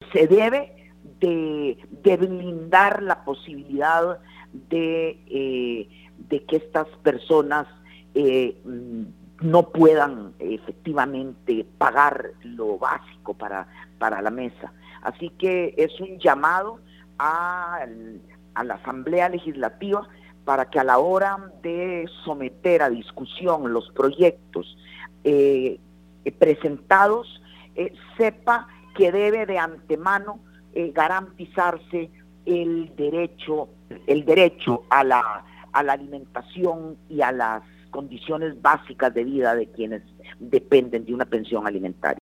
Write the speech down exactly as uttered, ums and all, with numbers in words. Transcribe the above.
se debe de, de blindar la posibilidad de, eh, de que estas personas eh, no puedan efectivamente pagar lo básico para, para la mesa. Así que es un llamado a, a la Asamblea Legislativa para que a la hora de someter a discusión los proyectos eh, presentados, eh, sepa que debe de antemano eh, garantizarse el derecho, el derecho a la, a la alimentación y a las condiciones básicas de vida de quienes dependen de una pensión alimentaria.